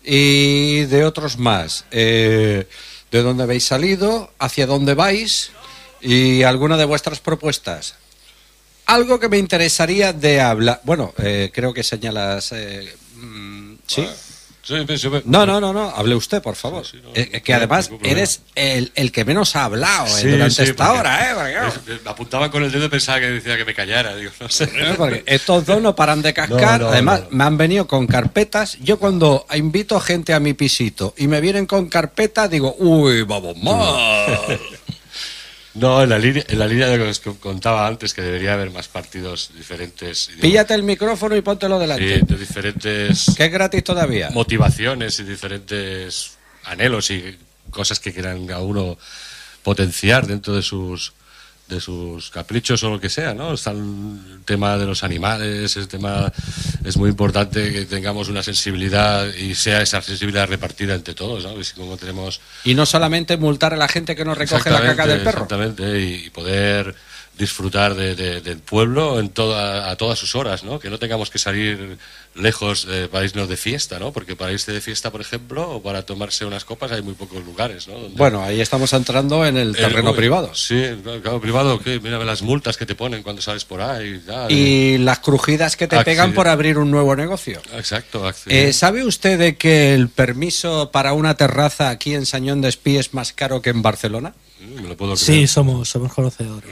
y de otros más, de dónde habéis salido, hacia dónde vais y alguna de vuestras propuestas. Algo que me interesaría de hablar, bueno, creo que señalas, ¿sí? No, hable usted, por favor. Sí, no, que además eres el que menos ha hablado durante esta hora, Me apuntaban con el dedo y pensaba que decía que me callara, digo, no sé. Porque estos dos no paran de cascar, además me han venido con carpetas. Yo cuando invito gente a mi pisito y me vienen con carpetas, digo, uy, vamos mal. No, en la línea de lo que os contaba antes, que debería haber más partidos diferentes. Píllate el micrófono y póntelo delante. Sí, de diferentes... Que es gratis todavía. Motivaciones y diferentes anhelos y cosas que quieran a uno potenciar dentro de sus caprichos o lo que sea, ¿no? Está el tema de los animales, el tema es muy importante que tengamos una sensibilidad y sea esa sensibilidad repartida entre todos, ¿no? Como tenemos... Y no solamente multar a la gente que no recoge la caca del perro. Exactamente, y poder disfrutar del pueblo a todas sus horas, ¿no? Que no tengamos que salir lejos para irnos de fiesta, ¿no? Porque para irse de fiesta, por ejemplo, o para tomarse unas copas hay muy pocos lugares, ¿no? Bueno, ahí estamos entrando en el terreno privado. Sí, claro, privado, ¿qué? Mira las multas que te ponen cuando sales por ahí y tal. Y las crujidas que te pegan por abrir un nuevo negocio. Exacto. ¿Sabe usted de que el permiso para una terraza aquí en Sañón de Espí es más caro que en Barcelona? Me lo puedo creer. Sí, somos conocedores.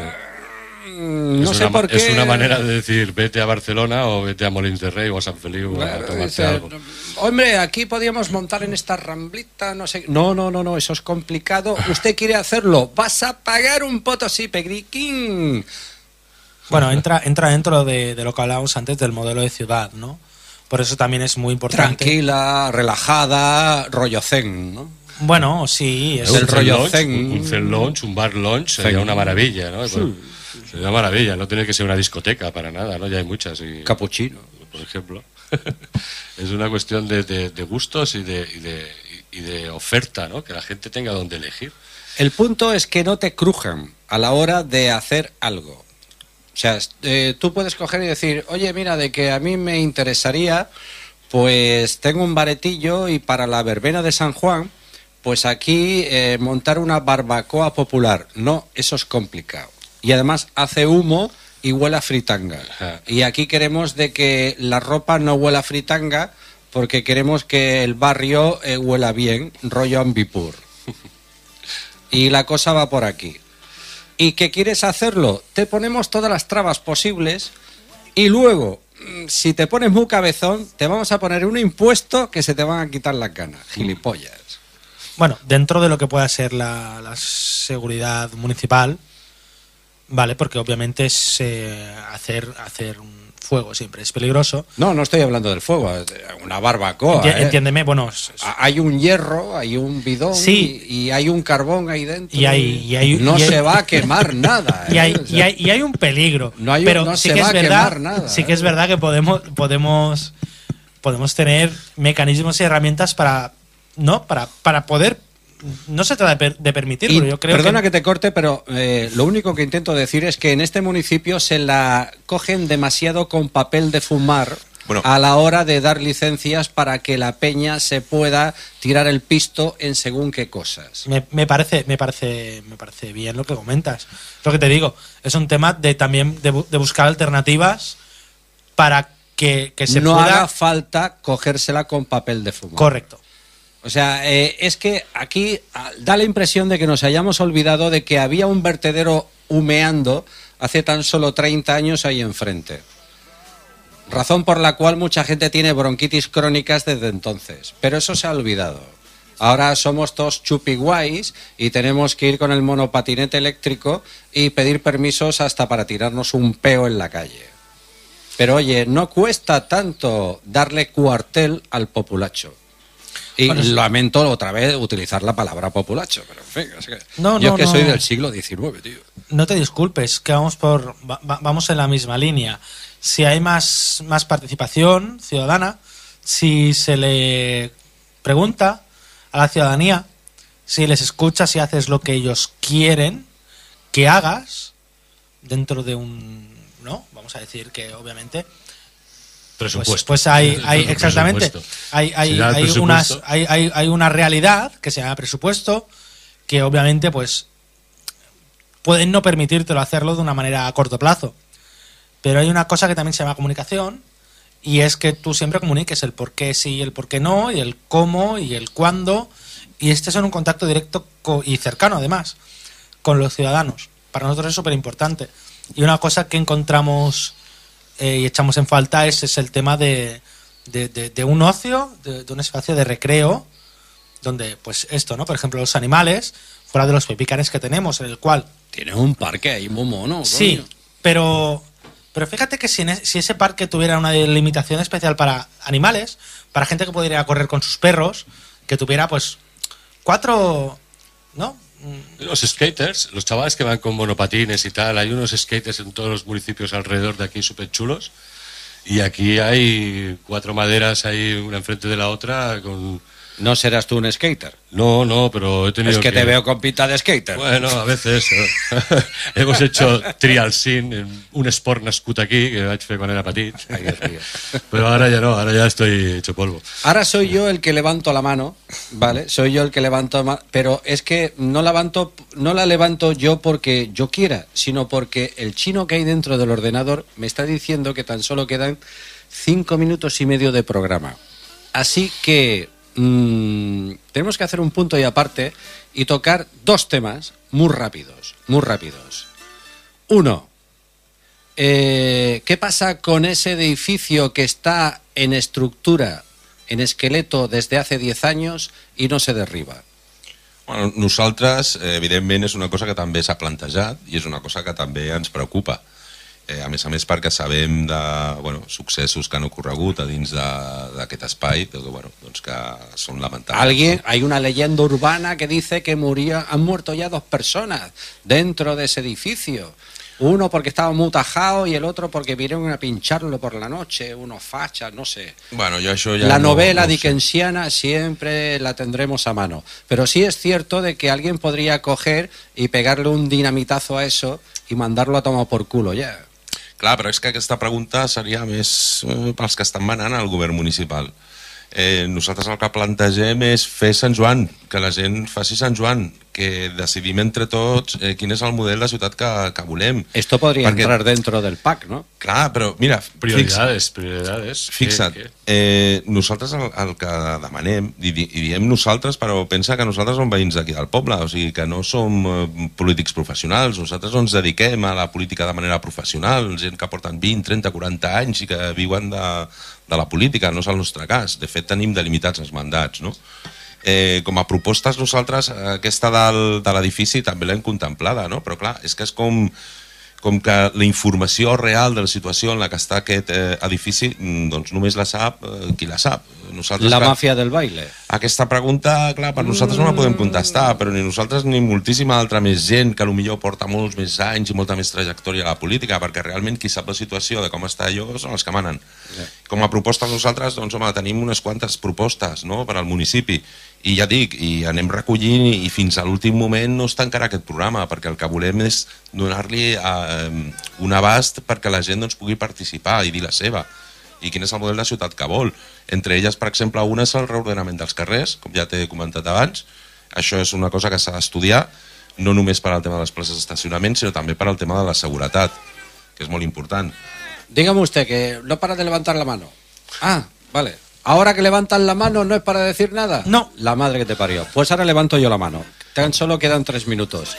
No sé por qué. Es una manera de decir, vete a Barcelona o vete a Molins de Rey o a San Feliu a tomarte algo. Hombre, aquí podíamos montar en esta ramblita, no sé. No, eso es complicado. ¿Usted quiere hacerlo? Vas a pagar un Potosí, pegriquín. Bueno, entra dentro de lo que hablábamos antes del modelo de ciudad, ¿no? Por eso también es muy importante. Tranquila, relajada, rollo zen, ¿no? Bueno, sí. Es el rollo zen. Un zen lounge, un bar lounge, sería una maravilla, ¿no? Sí. Sería una maravilla, no tiene que ser una discoteca para nada, ¿no? Ya hay muchas. Capuchino, por ejemplo. Es una cuestión de gustos y de oferta, ¿no? Que la gente tenga donde elegir. El punto es que no te crujan a la hora de hacer algo. O sea, tú puedes coger y decir, oye, mira, de que a mí me interesaría, pues tengo un baretillo y para la verbena de San Juan, pues aquí montar una barbacoa popular. No, eso es complicado. Y además hace humo y huele a fritanga. Ajá. Y aquí queremos de que la ropa no huela a fritanga porque queremos que el barrio huela bien, rollo ambipur. Y la cosa va por aquí. ¿Y qué quieres hacerlo? Te ponemos todas las trabas posibles y luego, si te pones muy cabezón, te vamos a poner un impuesto que se te van a quitar las ganas. Gilipollas. Bueno, dentro de lo que pueda ser la seguridad municipal, vale, porque obviamente es hacer un fuego siempre es peligroso. No estoy hablando del fuego, una barbacoa. Entiéndeme, bueno. Hay un hierro, hay un bidón, sí, y hay un carbón ahí dentro. No se va a quemar nada. Y hay un peligro. Pero sí que es verdad. Sí que es verdad que podemos tener mecanismos y herramientas para poder. No se trata de permitirlo, yo creo. Perdona que te corte, pero lo único que intento decir es que en este municipio se la cogen demasiado con papel de fumar a la hora de dar licencias para que la peña se pueda tirar el pisto en según qué cosas. Me parece bien lo que comentas. Lo que te digo, es un tema también de buscar alternativas para que se no pueda... haga falta cogérsela con papel de fumar. Correcto. O sea, es que aquí da la impresión de que nos hayamos olvidado de que había un vertedero humeando hace tan solo 30 años ahí enfrente. Razón por la cual mucha gente tiene bronquitis crónicas desde entonces. Pero eso se ha olvidado. Ahora somos todos chupiguays y tenemos que ir con el monopatinete eléctrico y pedir permisos hasta para tirarnos un peo en la calle. Pero oye, no cuesta tanto darle cuartel al populacho. Y bueno, lamento otra vez utilizar la palabra populacho, pero en fin, es que yo soy del siglo XIX, tío. No te disculpes, que vamos en la misma línea. Si hay más participación ciudadana, si se le pregunta a la ciudadanía, si les escuchas, si haces lo que ellos quieren que hagas dentro de un... ¿no? Vamos a decir que obviamente... Presupuesto. Pues hay exactamente, hay una realidad que se llama presupuesto, que obviamente pues pueden no permitírtelo hacerlo de una manera a corto plazo. Pero hay una cosa que también se llama comunicación, y es que tú siempre comuniques el por qué sí y el por qué no, y el cómo y el cuándo, y este es un contacto directo y cercano además con los ciudadanos. Para nosotros es súper importante. Y una cosa que encontramos y echamos en falta es el tema de un ocio, de un espacio de recreo, donde pues esto, ¿no? Por ejemplo, los animales, fuera de los pepicanes que tenemos, en el cual... Tienes un parque ahí muy mono. Sí, coño. Pero fíjate que si ese parque tuviera una delimitación especial para animales, para gente que pudiera correr con sus perros, que tuviera pues 4, ¿no? Los skaters, los chavales que van con monopatines y tal, hay unos skaters en todos los municipios alrededor de aquí súper chulos, y aquí hay 4 maderas ahí una enfrente de la otra con... ¿No serás tú un skater? No, pero he tenido Es que te veo con pinta de skater. Bueno, a veces hemos hecho trial sin en un esport nascut aquí, que vaig fer quan era petit. Ay, Dios mío. Pero ahora ya no, ahora ya estoy hecho polvo. Ahora soy yo el que levanto la mano, ¿vale? Soy yo el que levanto, pero es que no la levanto yo porque yo quiera, sino porque el chino que hay dentro del ordenador me está diciendo que tan solo quedan 5 minutos y medio de programa. Así que... tenemos que hacer un punto y aparte y tocar 2 temas muy rápidos. Uno, ¿qué pasa con ese edificio que está en estructura, en esqueleto desde hace 10 años y no se derriba? Bueno, nosaltres, evidentment, és una cosa que també s'ha plantejat i és una cosa que també ens preocupa. A més perquè sabem de successos que han ocorregut a dins d'aquest espai, doncs que són lamentables. Hay una leyenda urbana que dice que han muerto ya 2 personas dentro de ese edificio. Uno porque estaba muy tajado y el otro porque vinieron a pincharlo por la noche, unos fachas, no sé. Bueno, yo eso ya la novela dickensiana siempre la tendremos a mano. Pero sí es cierto de que alguien podría coger y pegarle un dinamitazo a eso y mandarlo a tomar por culo ya. Clar, però és que aquesta pregunta seria més pels que estan manant al govern municipal. Nosaltres el que plantegem és fer Sant Joan, que la gent faci Sant Joan, que decidim entre tots quin és el model de ciutat que volem. Esto podría entrar dentro del PAC, ¿no? Clar, però mira... Prioridades. Fixa't, nosaltres el que demanem, i diem nosaltres, però pensa que nosaltres som veïns d'aquí del poble, o sigui que no som polítics professionals, nosaltres ens dediquem a la política de manera professional, gent que porten 20, 30, 40 anys i que viuen de la política, no és el nostre cas. De fet, tenim delimitats els mandats, no? Com a propostes nosaltres aquesta de l'edifici també l'hem contemplada, no? Però clar, és que és com que la informació real de la situació en la que està aquest edifici doncs només la sap qui la sap. La màfia del baile. Aquesta pregunta, clar, per nosaltres no la podem contestar, però ni nosaltres ni moltíssima altra més gent que potser porta molts més anys i molta més trajectòria a la política, perquè realment qui sap la situació de com està allò són els que manen. Com a propostes nosaltres, doncs home, tenim unes quantes propostes, no?, per al municipi. I ja dic, i anem recollint i fins a l'últim moment no es tancarà aquest programa, perquè el que volem és donar-li un abast perquè la gent doncs, pugui participar i dir la seva, i quin és el model de ciutat que vol. Entre elles, per exemple, una és el reordenament dels carrers, com ja t'he comentat abans. Això és una cosa que s'ha d'estudiar, no només per al tema de les places d'estacionament, sinó també per al tema de la seguretat, que és molt important. Dígame usted que no para de levantar la mano. Ah, vale. Ahora que levantan la mano, ¿no es para decir nada? No. La madre que te parió. Pues ahora levanto yo la mano. Tan solo quedan 3 minutos.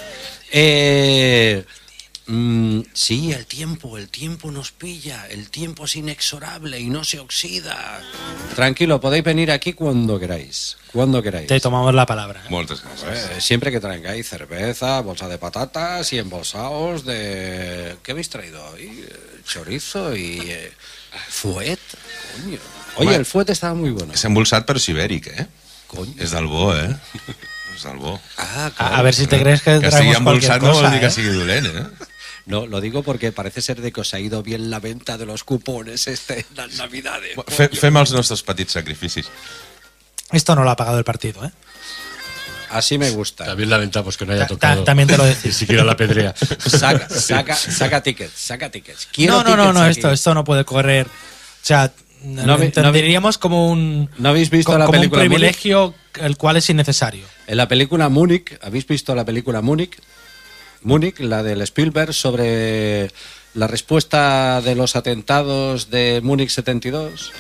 Sí, el tiempo nos pilla. El tiempo es inexorable y no se oxida. Tranquilo, podéis venir aquí cuando queráis. Cuando queráis. Te tomamos la palabra. Moltes gràcies. Siempre que traigáis cerveza, bolsa de patatas y embolsados de... ¿Qué habéis traído hoy? Chorizo y... fuet. Coño. Oye, Home, el fuet estava muy bueno. És embolsat però ibèric, Coño. És del bo, És del bo. Ah, claro. A ver si te crees que Que traemos sigui cualquier embolsat no cosa, vol dir que ¿eh? sigui dolent, No, lo digo porque parece ser de que os ha ido bien la venta de los cupones en las Navidades. Fem els nostres petits sacrificis. Esto no lo ha pagado el partido, ¿eh? Así me gusta. También lamentamos que no haya tocado. También te lo Ni decís. siquiera la pedrea. Saca tickets. Quiero No, tickets aquí. esto no puede correr. O sea, lo entenderíamos como un... ¿No habéis visto la como película un privilegio el cual es innecesario. En la película Múnich, ¿habéis visto la película Múnich? Múnich, la del Spielberg, sobre la respuesta de los atentados de Múnich 72.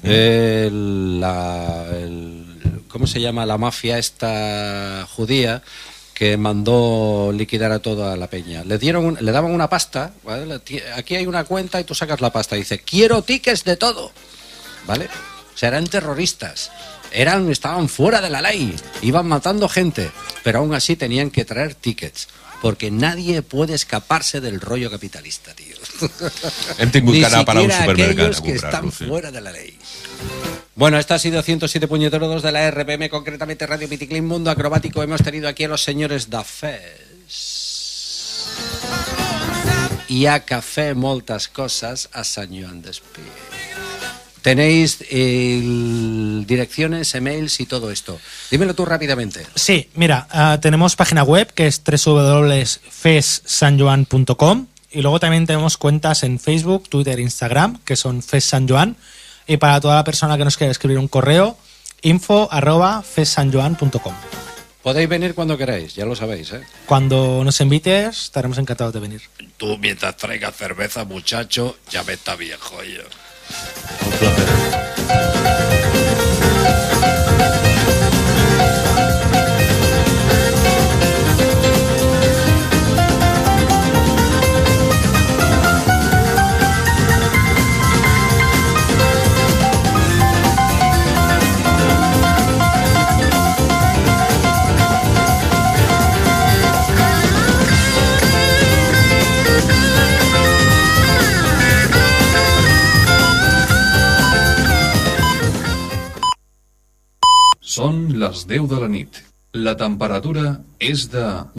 ¿Cómo se llama? La mafia esta judía que mandó liquidar a toda la peña. Le daban una pasta, ¿vale? Aquí hay una cuenta y tú sacas la pasta. Dice, quiero tickets de todo, ¿vale? O sea, eran terroristas. Estaban fuera de la ley, iban matando gente, pero aún así tenían que traer tickets, porque nadie puede escaparse del rollo capitalista, tío. Hem tingut Ni que anar a parar a un siquiera supermercat aquellos a que están comprar-lo. Sí. fuera de la ley. Bueno, esto ha sido 107 puñeteros de la RPM, concretamente Radio Piticlin Mundo Acrobático. Hemos tenido aquí a los señores de Fes y a Café moltes cosas a Sant Joan d'Espí. Tenéis direcciones, emails y todo esto. Dímelo tú rápidamente. Sí, mira, tenemos página web que es www.fessanjoan.com y luego también tenemos cuentas en Facebook, Twitter e Instagram que son Fes Sant Joan, y para toda la persona que nos quiera escribir un correo, info@fessanjoan.com. Podéis venir cuando queráis, ya lo sabéis, ¿eh? Cuando nos invites estaremos encantados de venir. Tú mientras traigas cerveza, muchacho, ya me está viejo yo. Un placer. Són les 10 de la nit. La temperatura és de